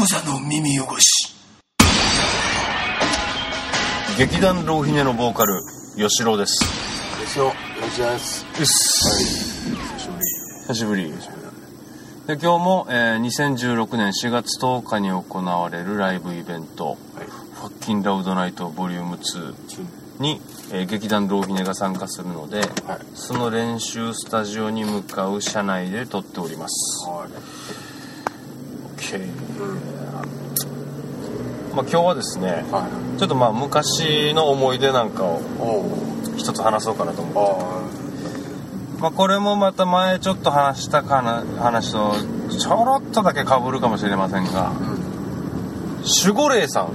無者の耳汚し。 劇団浪ひねのボーカル吉郎です。 吉郎です。 うっす、久しぶりで、今日も、2016年4月10日に行われるライブイベント、ファッキンラウドナイトボリューム2に、劇団浪ひねが参加するので、その練習スタジオに向かう車内で撮っております。OK。今日はですね、ちょっと昔の思い出なんかを一つ話そうかなと思って、これもまた前ちょっと話した話とちょろっとだけ被るかもしれませんが、守護霊さん、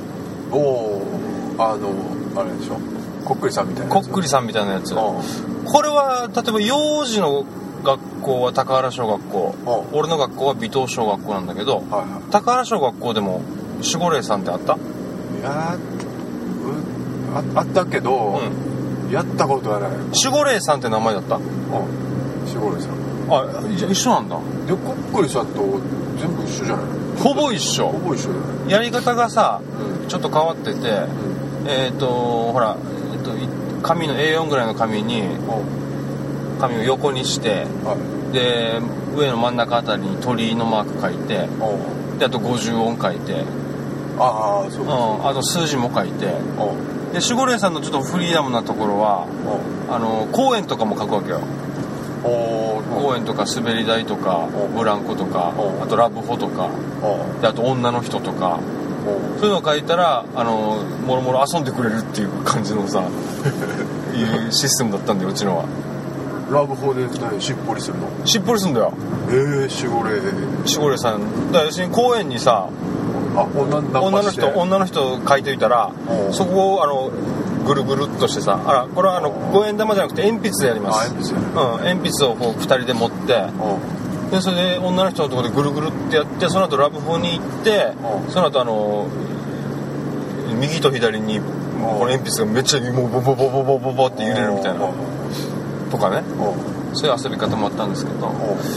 あれでしょ、こっくりさんみたいなやつ。 こっくりさんみたいなやつ。これは例えば幼児の学校は高原小学校、俺の学校は尾藤小学校なんだけど、高原小学校でも守護霊さんってあった？ いやあったけど、やったことはない。 守護霊さんって名前だった？ 守護霊さん。 じゃあ一緒なんだ。 で、こっくりさんと全部一緒じゃない？ ほぼ一緒。 ほぼ一緒だよ。 やり方がさ、ちょっと変わってて、ほら、紙の A4 ぐらいの紙に、紙を横にして、で、上の真ん中あたりに鳥居のマーク書いて、で、あと50音書いて、あと数字も書いて、で、守護霊さんのちょっとフリーダムなところは、公園とかも書くわけよ。公園とか滑り台とかブランコとか、あとラブホとかで、あと女の人とか、そういうのを書いたらもろもろ遊んでくれるっていう感じのさいうシステムだったんだよ、うちのは。 ラブホでしっぽりするの？しっぽりするんだよ。守護霊さんだから、要するに公園にさ、女の人書いておいたら、そこをぐるぐるっとしてさ、これは5円玉じゃなくて鉛筆でやります。鉛筆をこう2人で持って、でそれで女の人のところでぐるぐるってやって、その後ラブホに行って、その後右と左にこの鉛筆がめっちゃもうボボボボボボボって揺れるみたいなとかね、そういう遊び方もあったんですけど、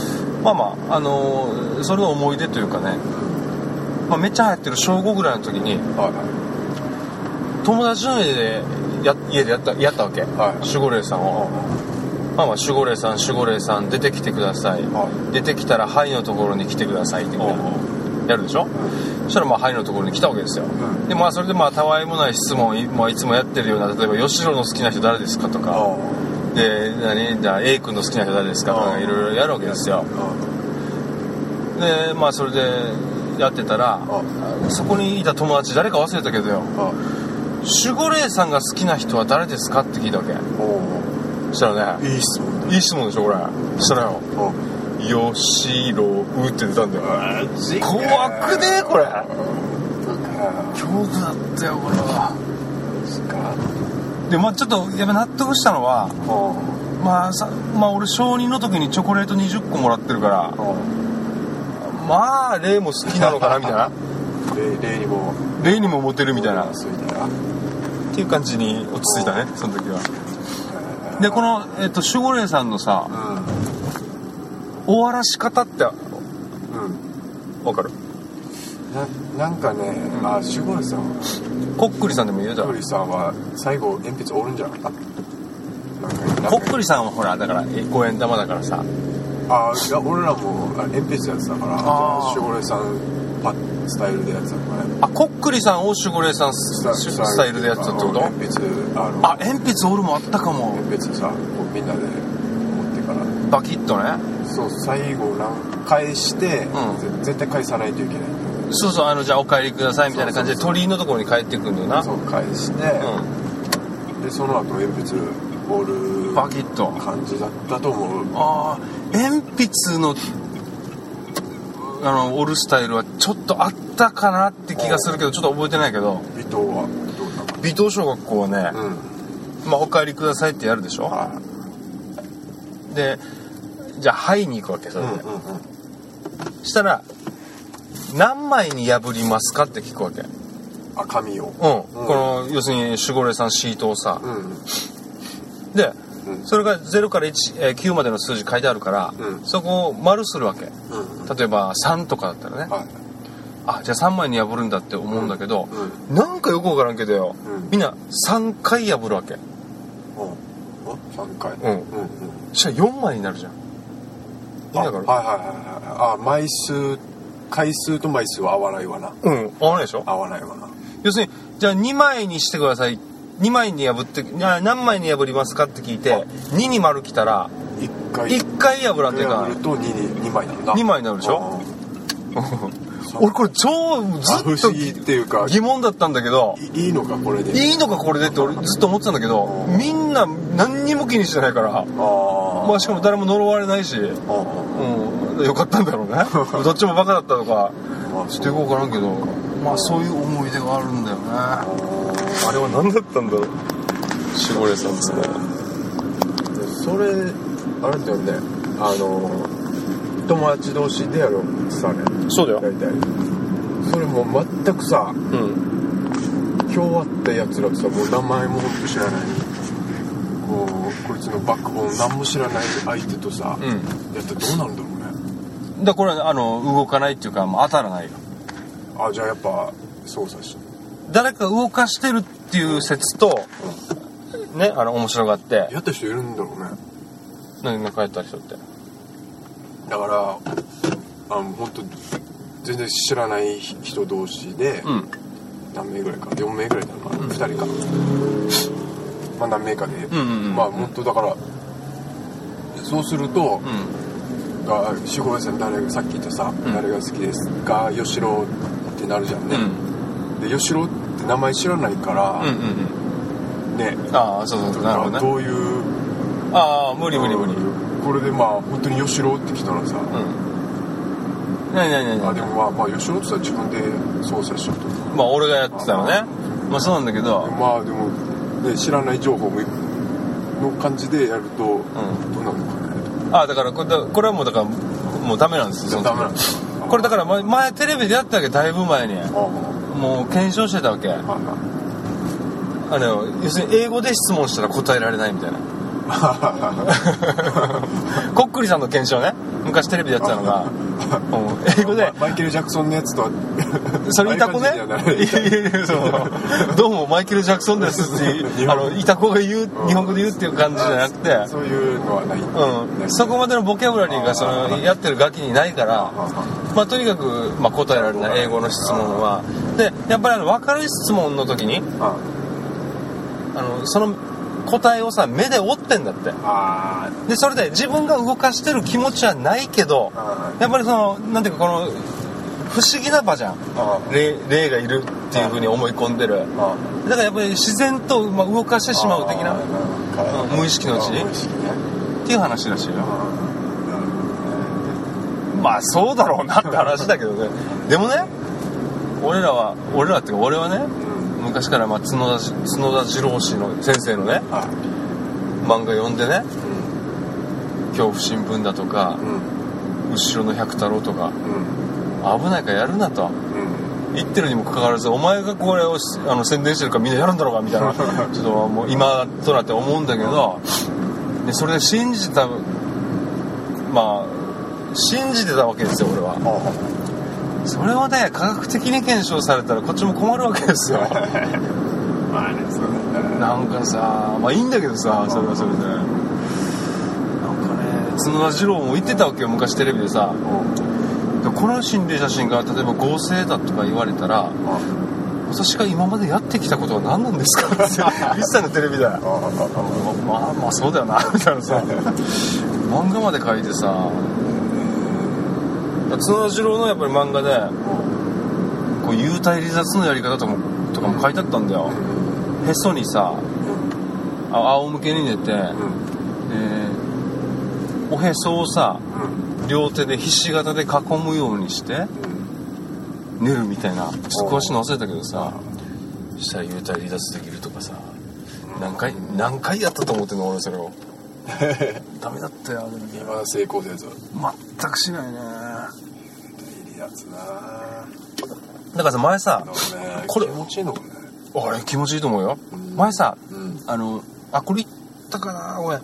それの思い出というかね、めっちゃ流行ってる小5ぐらいの時に、友達の家でやったわけ、守護霊さんを。守護霊さん出てきてください、出てきたらはいのところに来てくださいってやるでしょ。そしたらはいのところに来たわけですよ。でそれでたわいもない質問をいつもやってるような、例えば吉郎の好きな人誰ですかとか、でじゃあ A 君の好きな人誰ですかとか、いろいろやるわけですよ。でそれでやってたら、そこにいた友達誰か忘れたけどよ、守護霊さんが好きな人は誰ですかって聞いたわけ。そしたらね、いい質問でしょこれ。そしたらよ、吉郎って出たんだよ。怖くねこれ。恐怖だったよこれは。でちょっとやっぱ納得したのは、俺小2の時にチョコレート20個もらってるから、霊も好きなのかなみたいな。霊にもモテるみたいなっていう感じに落ち着いたね、その時は。でこの守護霊さんのさ、終わらし方ってわかる？ なんかね、守護霊さん、 こっくりさんでも言うだろ。 こっくりさんは最後鉛筆折るんじゃなかった？ こっくりさんはほらだから5円玉だからさ。 いや俺らも鉛筆やつだから、守護霊さんスタイルでやってたのかね。 こっくりさんを守護霊さんスタイルでやってたってこと？ 鉛筆鉛筆折るもあったかも。 鉛筆さ、みんなで持ってからバキッとね。 そう最後返して、絶対返さないといけない。 そうじゃあお帰りくださいみたいな感じで鳥居のところに帰ってくるんだよな。 そう返して、でその後鉛筆折るバキッと感じだったと思う。 鉛筆の折るスタイルはちょっとあったかなって気がするけど、ちょっと覚えてないけど。 尾藤小学校はね、お帰りくださいってやるでしょ。でじゃあはいに行くわけ。それで、したら何枚に破りますかって聞くわけ。 紙を。 この要するに守護霊さんシートをさ、でそれが0から9までの数字書いてあるから、そこを丸するわけ。例えば3とかだったらね、 あ、じゃあ3枚に破るんだって思うんだけど、なんかよくわからんけどよ、みんな3回破るわけ。 3回。 そしたら4枚になるじゃん。だからあ、回数と枚数は合わないわな。 合わないでしょ。 合わないわな。 要するに、じゃあ2枚にしてください。2枚に破って、何枚に破りますかって聞いて、2に丸来たら、1回破らんといかん。 破ると2枚なんだ。 2枚になるでしょ。俺これずっと疑問だったんだけど、 いいのかこれでって俺ずっと思ってたんだけど、みんな何にも気にしてないから、まあしかも誰も呪われないし、よかったんだろうね。どっちもバカだったとかちょっとよく分からんけど、まあそういう思い出があるんだよね。あれは何だったんだろう、守護霊さんですね。 それあれだよね、友達同士でやろうさね。 そうだよ。 大体それも全くさ、今日会ったやつらとさ、もう名前もほんと知らない、こいつのバックボーン何も知らない相手とさ、やったらどうなるんだろうね。 だからこれ動かないっていうか、当たらないよ。 あ、じゃあやっぱ操作して誰か動かしてるっていう説と、ね、面白がって。 やった人いるんだろうね。 何がやった人って。 だから本当全然知らない人同士で、何名ぐらいか、4名ぐらいだな、2人か、まあ何名かで、まあ本当だからそうすると、守護霊さん誰がさっき言ったさ、誰が好きですか、吉郎ってなるじゃんね。で吉郎って名前知らないから、ね。 ああ、そうなるほどね。 どういう、 無理。 これでまあ本当に吉郎って来たらさ、 何でもまあ吉郎ってさ自分で操作しちゃうと、 まあ俺がやってたのね。まあそうなんだけど、 まあでもね、知らない情報の感じでやると、どうなるのかね。 だからこれはもうだからもうダメなんですよ。 ダメなんですよ。 これだから前テレビでやったわけ、だいぶ前に。もう検証してたわけ。要するに英語で質問したら答えられないみたいな。こっくりさんの検証ね、昔テレビでやってたのが、英語でマイケル・ジャクソンのやつとはそれイタコね、どうもマイケル・ジャクソンですってイタコが言う、日本語で言うっていう感じじゃなくて、 そういうのはない、 そこまでのボキャブラリーがやってるガキにないから、まあとにかく、答えられない英語の質問はで、やっぱり分かる質問の時にその答えをさ、目で追ってんだって。でそれで自分が動かしてる気持ちはないけど、やっぱりなんていうか、この不思議な場じゃん、霊がいるっていう風に思い込んでる。だからやっぱり自然と動かしてしまう的な、無意識のうちにっていう話らしいよ。まあそうだろうなって話だけどね。でもね、俺らっていうか俺はね、昔から角田次郎氏の先生のね、漫画読んでね、恐怖新聞だとか、後ろの百太郎とか、危ないからやるなと、言ってるにもかかわらず、お前がこれを宣伝してるからみんなやるんだろうかみたいなちょっともう今となって思うんだけど、でそれで信じてたわけですよ、俺は。それをね、科学的に検証されたらこっちも困るわけですよ。なんかさ、いいんだけどさ、それはそれでなんかね、角田次郎も言ってたわけよ、昔テレビでさ。この心霊写真が例えば合成だとか言われたら、私が今までやってきたことは何なんですかって言ってたの、テレビで。まあそうだよなみたいなさ、漫画まで書いてさ、角田次郎のやっぱり漫画でこう幽体離脱のやり方とかも書いてあったんだよ。へそにさ、仰向けに寝て、おへそをさ、両手でひし形で囲むようにして寝るみたいな、詳しいの忘れたけどさ、そしたら幽体離脱できるとかさ、何回やったと思ってんの俺、それを。ダメだったよ。 今だ成功せず全くしないね。 いいやつな。 だからさ、前さ、 これ気持ちいいのかね。 あれ気持ちいいと思うよ。前さ、これ言ったかな俺。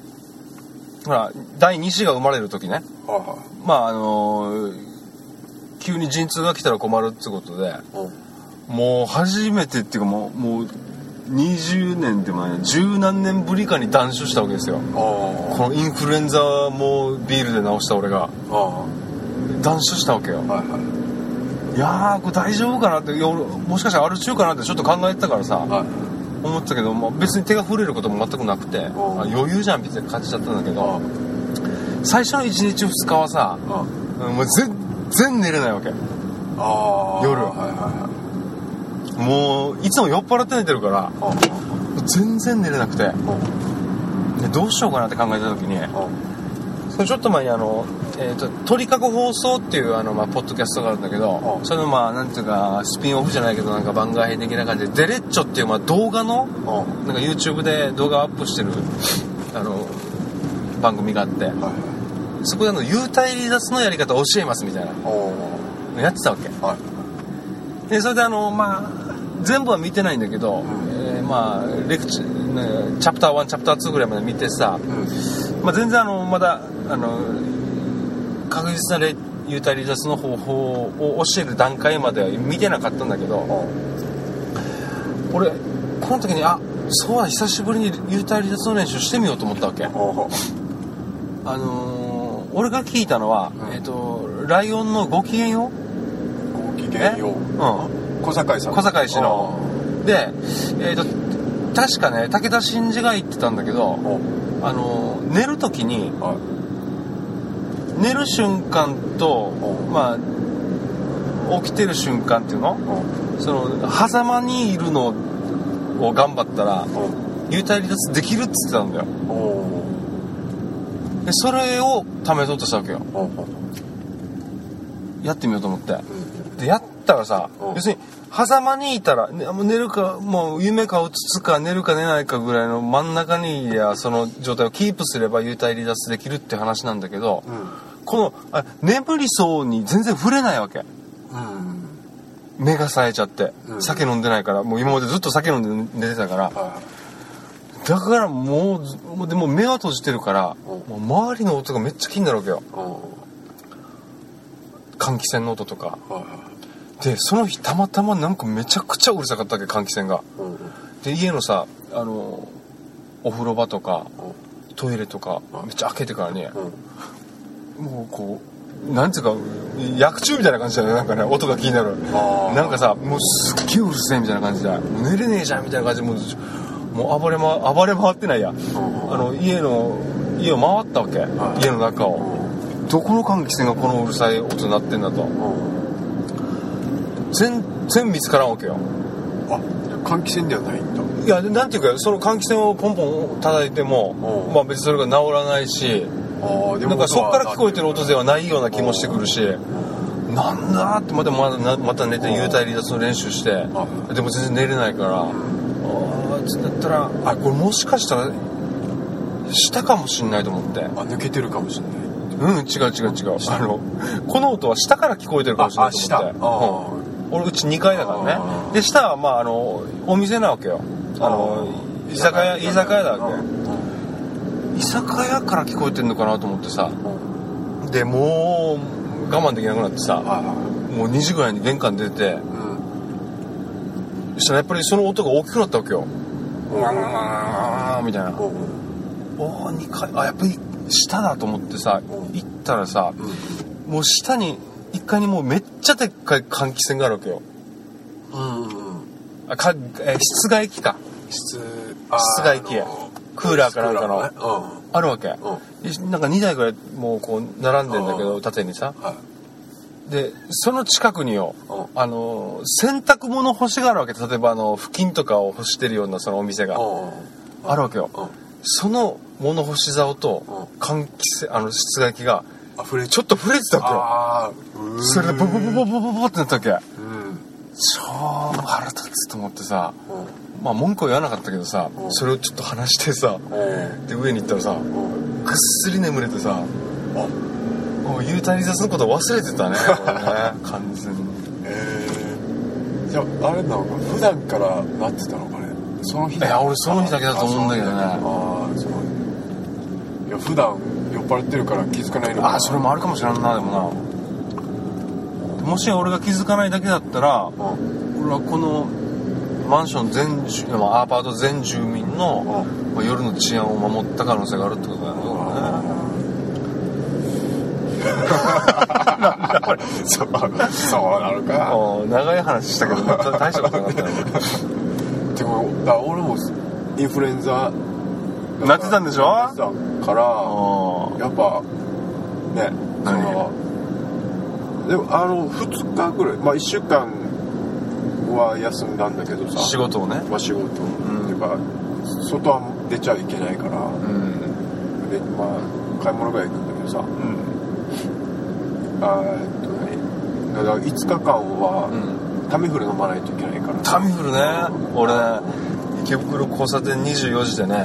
ほら第2子が生まれる時ね。 急に陣痛が来たら困るってことで、もう初めてっていうかもう20年で前十何年ぶりかに断酒したわけですよ。このインフルエンザもビールで治した俺が断酒したわけよ。いやーこれ大丈夫かなって、もしかしたらアル中かなってちょっと考えてたからさ、思ってたけど、別に手が触れることも全くなくて、余裕じゃんみたいな感じだったんだけど、最初の1日2日はさ、もう全然寝れないわけ。夜、もういつも酔っ払って寝てるから全然寝れなくて、でどうしようかなって考えた時に、そのちょっと前に鳥かご放送っていうポッドキャストがあるんだけど、それのなんていうかスピンオフじゃないけどなんか番外編的な感じでデレッチョっていう動画のなんか YouTube で動画をアップしてる番組があって、そこで幽体離脱のやり方を教えますみたいなやってたわけ。でそれで全部は見てないんだけど、レクチチャプター1チャプター2ぐらいまで見てさ、全然まだ確実な幽体離脱の方法を教える段階までは見てなかったんだけど、俺この時にそうだ久しぶりに幽体離脱の練習してみようと思ったわけ。俺が聞いたのは、ライオンのごきげんよう小堺さん、小堺氏ので、確かね武田真治が言ってたんだけど、寝る時に、寝る瞬間と起きてる瞬間っていうの、その狭間にいるのを頑張ったら幽体離脱できるって言ってたんだよ。でそれを試そうとしたわけよ。やってみようと思って、でやったらさ、要するに狭間にいたら寝るかもう夢かうつつか寝るか寝ないかぐらいの真ん中にその状態をキープすれば幽体離脱できるって話なんだけど、この眠りそうに全然触れないわけ。目が冴えちゃって、酒飲んでないから、もう今までずっと酒飲んで寝てたから、だからもうでも目は閉じてるから、もう周りの音がめっちゃ気になるわけよ。換気扇の音とか。でその日たまたまなんかめちゃくちゃうるさかったわけ、換気扇が。で家のさお風呂場とかトイレとかめっちゃ開けてからね、もうこうなんていうか薬中みたいな感じだよね。なんかね音が気になる。なんかさもうすっげえうるせえみたいな感じで、もう寝れねえじゃんみたいな感じで、もう暴れ回ってないや。家を回ったわけ、家の中を。どこの換気扇がこのうるさい音になってんだと。全然見つからんわけよ。 換気扇ではないんだ。 いやなんていうかその換気扇をポンポン叩いても、別にそれが治らないし、なんかそっから聞こえてる音ではないような気もしてくるし、なんだってまた寝て幽体離脱の練習して、でも全然寝れないから、だったらこれもしかしたら下かもしんないと思って。抜けてるかもしんない。違うこの音は下から聞こえてるかもしれないと思って。俺うち2階だからね。で下はお店なわけよ。居酒屋だわけ。居酒屋から聞こえてんのかなと思ってさ、でもう我慢できなくなってさ、もう2時ぐらいに玄関出て、そしたらやっぱりその音が大きくなったわけよ。みたいな。2階やっぱり下だと思ってさ、行ったらさ、もう下に1階にもうめっちゃでっかい換気扇があるわけよ。室外機か。室外機や。クーラーかなんかのあるわけ。なんか2台ぐらいもうこう並んでんだけど、縦にさ。でその近くによ、洗濯物干しがあるわけ。例えば布巾とかを干してるようなそのお店があるわけよ。その物干し竿と換気扇室外機がちょっと触れてたわけよ。それでボボボボボボボってなったわけ。超腹立つと思ってさ、文句は言わなかったけどさ、それをちょっと話してさ、で上に行ったらさ、ぐっすり眠れてさ、もう幽体離脱のこと忘れてたね。完全に。じゃああれなのか、普段からなってたのかね。その日だけ。俺その日だけだと思うんだけどね。いや普段酔っ払ってるから気づかないのかな。それもあるかもしれんな。でもなもし俺が気づかないだけだったら、俺はこのマンションアパート全住民の、夜の治安を守った可能性があるってことだよね。 そうなのか。 長い話したけど大したことなかったよ。 でも俺もインフルエンザなってたんでしょ。 なってたからやっぱね、でも2日ぐらい、1週間は休んだんだけどさ、 仕事をね、 仕事っていうか外は出ちゃいけないから、で買い物ぐらい行くんだけどさ、だから5日間はタミフル飲まないといけないから。 タミフルね、俺ね、池袋交差点24時でね、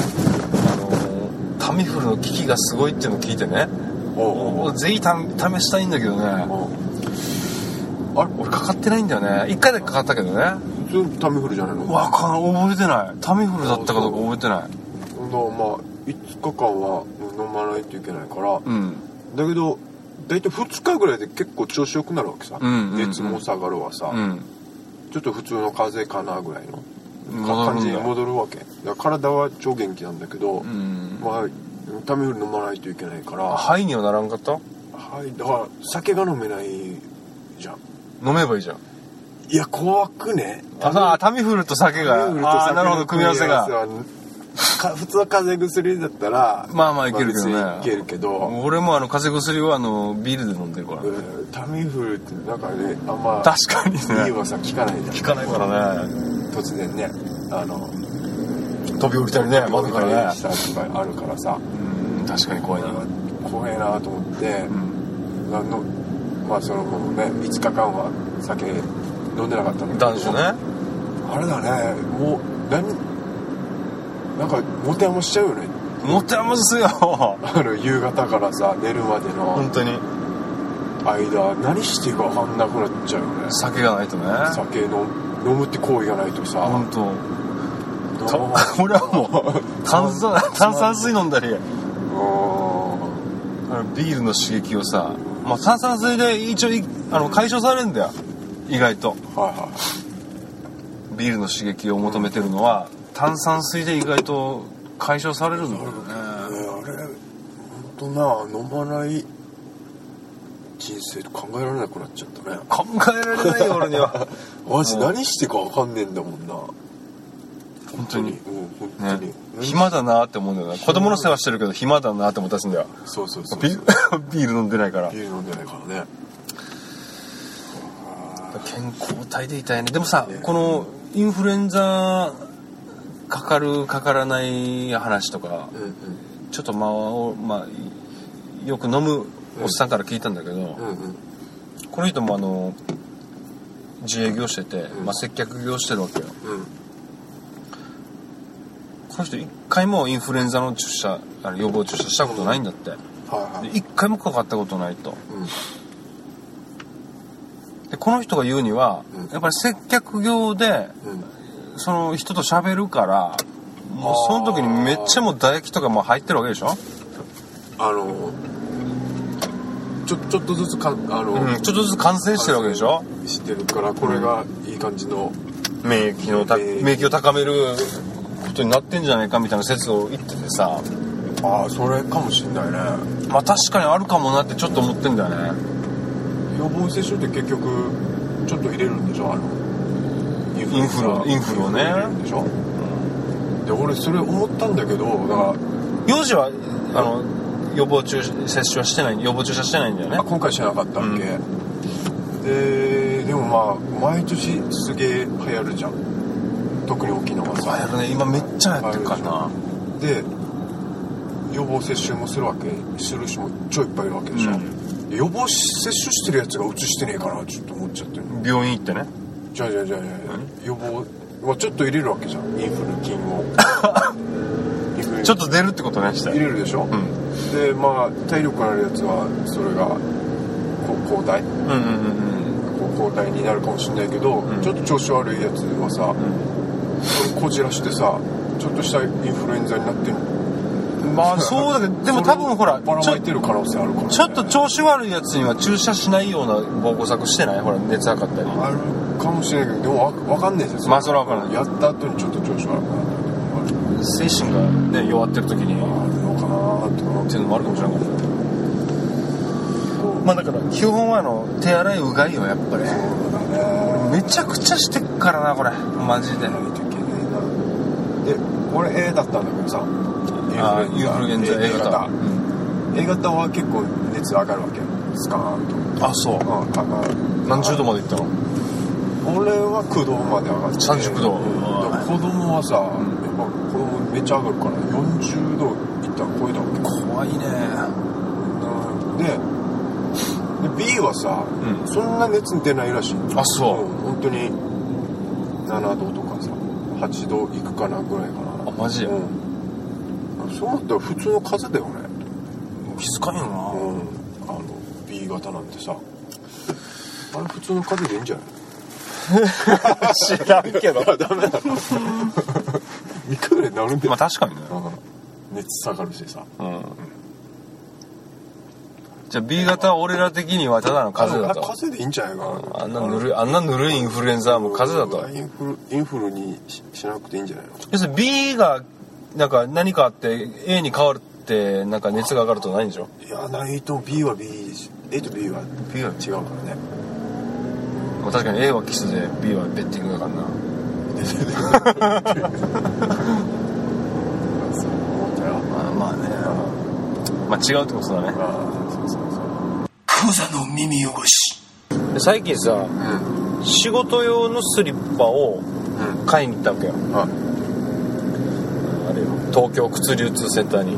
タミフルの効きがすごいっていうのを聞いてね、ぜひ試したいんだけどね、あれ俺かかってないんだよね。1回だけかかったけどね。 普通タミフルじゃないの？ 覚えてない。タミフルだったかどうか覚えてない。 5日間は飲まないといけないから、だけど大体2日ぐらいで結構調子よくなるわけさ、熱も下がるわさ、ちょっと普通の風邪かなぐらいの感じに戻るわけ。だから体は超元気なんだけど、タミフル飲まないといけないから。 肺にはならんかった？ だから酒が飲めないじゃん。 飲めばいいじゃん。 いや怖くね。 タミフルと酒が。なるほど、組み合わせが。 普通は風邪薬だったらいけるけどね。 いけるけど、 俺も風邪薬はビールで飲んでるから。 タミフルってなんかね、あんま確かにね、 いいはさ効かないじゃん。 効かないからね。 突然ね、 飛び降りたりね、窓からね、 したとかあるからさ、 確かに怖いなと思って、そのね5日間は酒飲んでなかったんだけど、 男子ね、 あれだね、もうなんか持て余しちゃうよね。 持て余すよ。 夕方からさ寝るまでの本当に間何していいか分かんなくなっちゃうよね。 酒がないとね。 酒飲むって行為がないとさ。 本当。俺はもう炭酸水飲んだり、ビールの刺激をさ、炭酸水で一応解消されるんだよ、意外と。ビールの刺激を求めてるのは、炭酸水で意外と解消されるんだよね。 あれ本当な、飲まない人生考えられなくなっちゃったね。 考えられないよ俺には。 マジ何してか分かんねえんだもんな。 本当に、 本当に、 暇だなって思うんだよな。子供の世話してるけど暇だなって思ったんだよ。 そうビール飲んでないから。 ビール飲んでないからね。 健康体でいたいね。でもさ、このインフルエンザかかるかからない話とか、ちょっとよく飲むおっさんから聞いたんだけど、この人も自営業してて、接客業してるわけよ。この人一回もインフルエンザの予防注射したことないんだって。一回もかかったことないと。でこの人が言うには、やっぱり接客業で、その人と喋るから、もうその時にめっちゃもう唾液とかも入ってるわけでしょ。 ちょっとずつちょっとずつ感染してるわけでしょ。 してるから、これがいい感じの免疫を高めることになってんじゃないかみたいな説を言っててさ。 それかもしんないね。 確かにあるかもなってちょっと思ってんだよね。 予防接種って結局ちょっと入れるんでしょ、インフルをね。 でしょ。で俺それ思ったんだけど、だから幼児は予防注射してないんだよね。 今回しなかったっけ。でも毎年すげえ流行るじゃん。特に沖縄さ。 流行るね。今めっちゃ流行ってるからな。 で予防接種もする人も超いっぱいいるわけでしょ。予防接種してるやつがうつしてねえかなちょっと思っちゃってる。 病院行ってね。 じゃあ予防ちょっと入れるわけじゃん、インフル菌を。 ちょっと出るってことね。 入れるでしょ。で体力のあるやつはそれが抗体抗体になるかもしれないけど、ちょっと調子悪いやつはさ、こじらしてさ、ちょっとしたインフルエンザになってまあそうだけどでも多分ほらばらまいてる可能性あるから、ね、 ちょっと調子悪いやつには注射しないような防護策してない？ほら熱測ったりあるかもしれないけどでも分かんないですよ。 まあそれは分からない。 やった後にちょっと調子悪くなった精神がね弱ってる時にあるのかなとかっていうのもあるかもしれないから。まあだから基本は手洗いうがいよやっぱり。 そうだね。 めちゃくちゃしてっからなこれマジで。 ないといけないな。で俺 A だったんだけどさ。 インフルエンザ A 型。 A 型は結構熱上がるわけ。スカーンと。 あそう。何十度までいったの？ 俺は9度まで上がって。 39度。 子供はさ、やっぱ子供めっちゃ上がるから40度いったら超えたわけ。 怖いね。 で B はさ、そんな熱出ないらしい。 あそう。 本当に7度とかさ8度いくかなぐらいかな。 あマジ？ そうなったら普通の風邪だよね。 気づかんよな。 B 型なんてさ、あれ普通の風邪でいいんじゃない？ 知らんけど。 ダメだ。3日ぐらいなるんで。 まあ確かにね。 熱下がるしさ。 じゃあ B 型は俺ら的にはただの風邪だと。 風邪でいいんじゃないかな。 あんなぬるいインフルエンザはもう風邪だと。 インフルにしなくていいんじゃないの？ 要するに B がなんか何かあって A に変わるってなんか熱が上がるとないんでしょ？ いやないと B は B でし A と B は違うからね。 まあ確かに A はキスで B はベッティングだからな。 そう思ったよ。 まあね。まあ違うってことだね。 クザの耳汚し。 最近さ、仕事用のスリッパを買いに行ったわけよ。あれよ、東京靴流通センターに。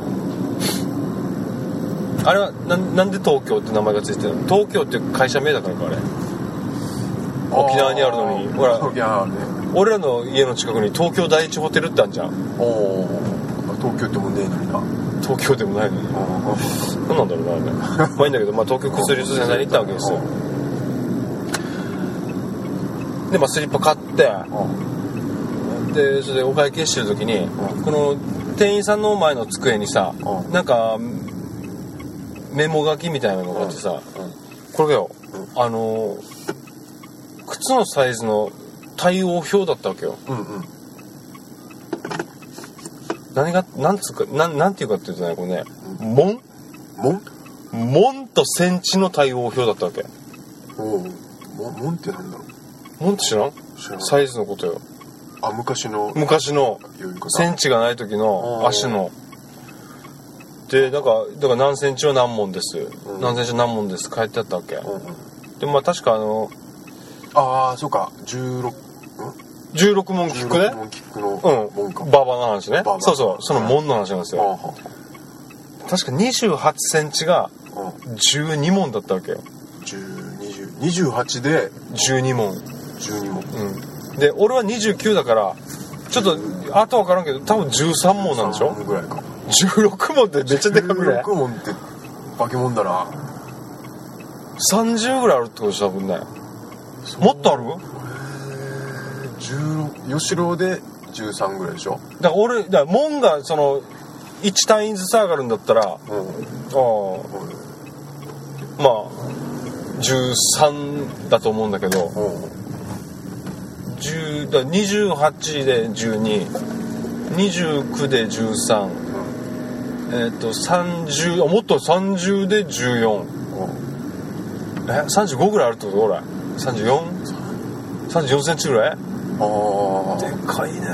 あれはなんで東京って名前がついてるの？東京って会社名だからかあれ。沖縄にあるのに、ほら、俺らの家の近くに東京第一ホテルってあるじゃん。 東京ってもねえのにな。 東京でもないのに。何なんだろうなあれ。まあいいんだけど、まあ東京靴流通センターに行ったわけですよ。でまあスリッパ買って、でそれでお会計してる時に、この店員さんの前の机にさ、なんかメモ書きみたいなのがあってさ、これよ、靴のサイズの対応表だったわけよ。何がなんていうかっていうとね、これね、門とセンチの対応表だったわけ。 門ってなんだろう。 門って知らん？サイズのことよ。昔のセンチがない時の足のでだから何センチは何門です、何センチは何門です書いてあったわけ。でまあ確かそうか16 門キックね。 16門キックの門か。 ババの話ね。そうそう、その門の話なんですよ。確か28センチが12門だったわけよ。 28で 12門。で俺は29だからちょっとあと分からんけど多分13門なんでしょ。 ぐらいか。 16門ってめっちゃでかくない？ 16門って化け物だな。 30ぐらいあるってことでしょ多分ね。もっとある ？16吉郎で13ぐらいでしょ。 だから門がその1単位ずつ上がるんだったら、まあ13だと思うんだけど、28で12、29で13、30、もっと30で14、35ぐらいあるってこと？ほら34センチぐらい？でかいね。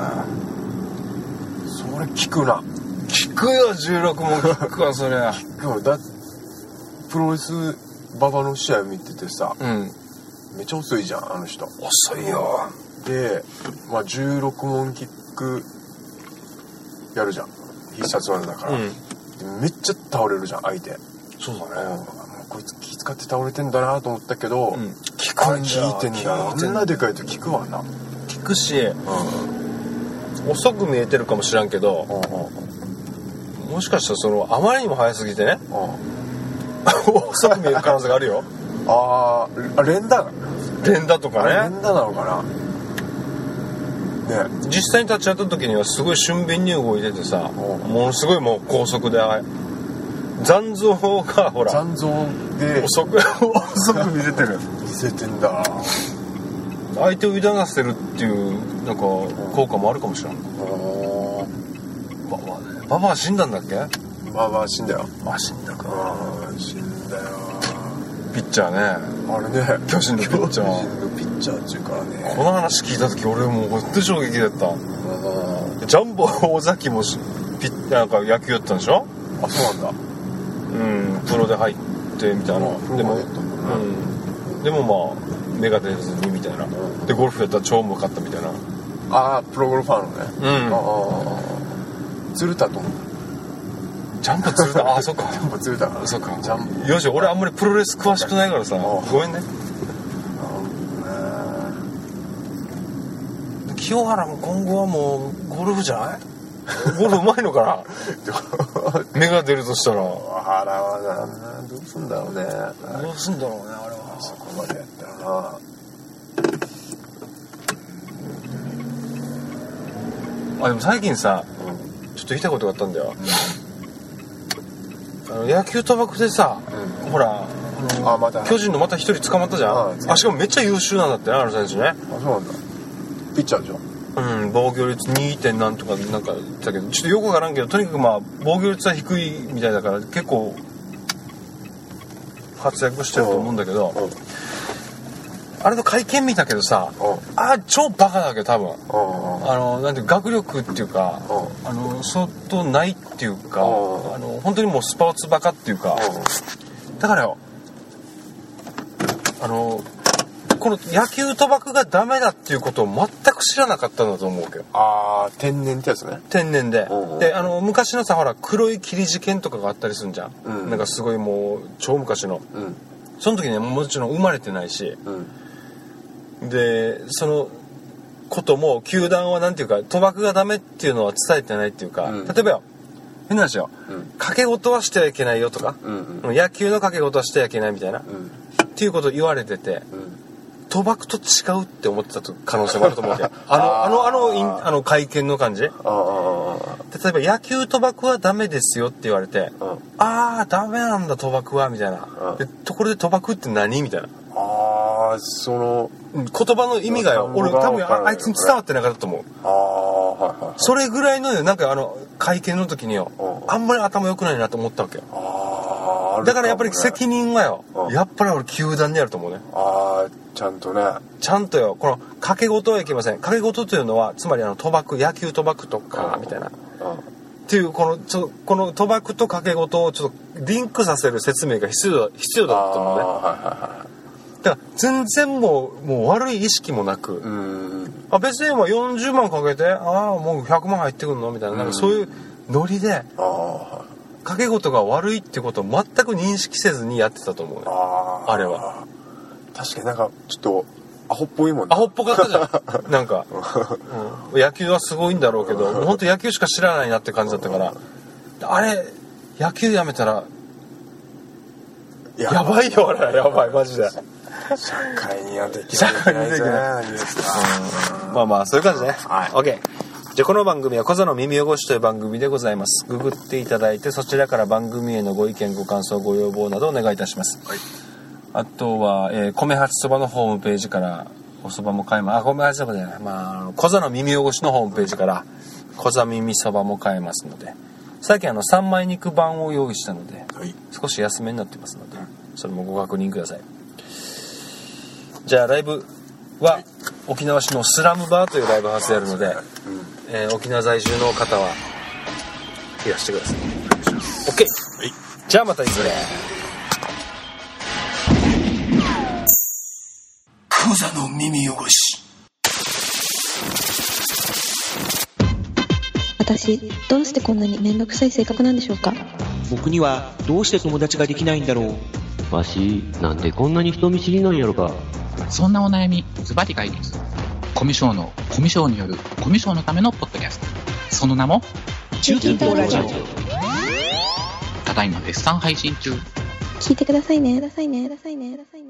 それ効くな。 効くよ、16も効くわそりゃ。 プロレス馬場の試合見ててさ、めっちゃ遅いじゃんあの人。 遅いよ。 でまあ16門キックやるじゃん必殺技だから、でめっちゃ倒れるじゃん相手。 そうだね。 こいつ気使って倒れてんだなと思ったけど、効いてんだ。あんなでかいと効くわな。効くし、遅く見えてるかもしらんけど、もしかしたらそのあまりにも速すぎてね、遅く見える可能性があるよ。 連打とかね。 連打なのかな。 実際に立ち会った時にはすごい俊敏に動いててさ、ものすごいもう高速で残像がほら残像で遅く見せてる見せてんだ。 相手を委ねせるっていうなんか効果もあるかもしれない。ババア死んだんだっけ？ ババア死んだよ。 死んだか。 死んだよ。 ピッチャーね。 あれね、 巨人のピッチャー。 巨人のピッチャーっていうからね。 この話聞いた時俺もうほんと衝撃だった。ジャンボ尾崎もなんか野球やったんでしょ？ あ、そうなんだ。 プロで入ってみたいな。でもまあ芽が出ずにみたいな。でゴルフやったら超うまかったみたいな。 プロゴルファーのね。鶴田と思う。 ジャンボ鶴田。そっか。 ジャンボ鶴田。 そっか。 ジャンボ。 よし、俺あんまりプロレス詳しくないからさ。ごめんね。清原も今後はもうゴルフじゃない？ゴルフ上手いのかな？芽が出るとしたら。 あらはな、どうすんだろうね。 どうすんだろうね、あれは。 そこまでやったらな。 でも最近さ、ちょっと言いたいことがあったんだよ。野球賭博でさ、ほら、巨人のまた一人捕まったじゃん。しかもめっちゃ優秀なんだってね、あの選手ね。 そうなんだ。ピッチャーでしょ。 防御率 2. 点なんとかなんか言ってたけど、ちょっとよくわからんけど、とにかくまあ防御率は低いみたいだから結構活躍してると思うんだけど、あれの会見見たけどさ、超バカだけど多分、なんていう学力っていうか、相当ないっていうか、本当にもうスポーツバカっていうか、だからよ、この野球賭博がダメだっていうことを全く知らなかったんだと思うわけよ。 天然ってやつね。 天然で。で、昔のさ、ほら、黒い霧事件とかがあったりするんじゃん。なんかすごいもう、超昔の。その時ね、もちろん生まれてないし、で、そのことも、球団はなんていうか、賭博がダメっていうのは伝えてないっていうか、例えばよ、変な話よ、賭け事はしてはいけないよとか、野球の賭け事はしてはいけないみたいな、っていうことを言われてて、賭博と違うって思ってた可能性もあると思うわけ。会見の感じ。例えば野球賭博はダメですよって言われて、ダメなんだ賭博はみたいな。で、ところで賭博って何みたいな。 その言葉の意味がよ、俺多分あいつに伝わってなかったと思う。それぐらいのよ、なんか会見の時によ、あんまり頭良くないなと思ったわけよ。だからやっぱり責任はよ、やっぱり俺球団にあると思うね。 ちゃんとね。 ちゃんとよ、この賭け事はいけません。賭け事というのはつまり賭博、野球賭博とかみたいな。っていうこの賭博と賭け事をちょっとリンクさせる説明が必要だと思うね。だから全然もう悪い意識もなく、別に40万かけて、もう100万入ってくるのみたいな、なんかそういうノリで、賭け事が悪いってことを全く認識せずにやってたと思うね。あれは。 確かになんかちょっとアホっぽいもんね。 アホっぽかったじゃん。なんか、野球はすごいんだろうけど、もう本当野球しか知らないなって感じだったから、あれ、野球やめたら、やばいよ、あれ。やばい、マジで。 社会にはできない。 まあ、そういう感じね。OK。じゃあこの番組は小座の耳汚しという番組でございます。ググっていただいて、そちらから番組へのご意見、ご感想、ご要望などお願いいたします。あとは、米八そばのホームページからおそばも買えます。米八そばじゃない。小座の耳汚しのホームページから小座耳そばも買えますので、最近3枚肉版を用意したので、少し安めになってますので、それもご確認ください。じゃあライブは沖縄市のスラムバーというライブハウスでやるので、沖縄在住の方はいらしてください。OK。じゃあまたいずれ。 小座の耳汚し。 私、どうしてこんなにめんどくさい性格なんでしょうか。 僕にはどうして友達ができないんだろう。 わし、なんでこんなに人見知りなんやろか。 そんなお悩み、ズバリ解決。コミュ障のコミュ障によるコミュ障のためのポッドキャスト。その名も中近東ラジオ。ただいま絶賛配信中。 聞いてくださいね。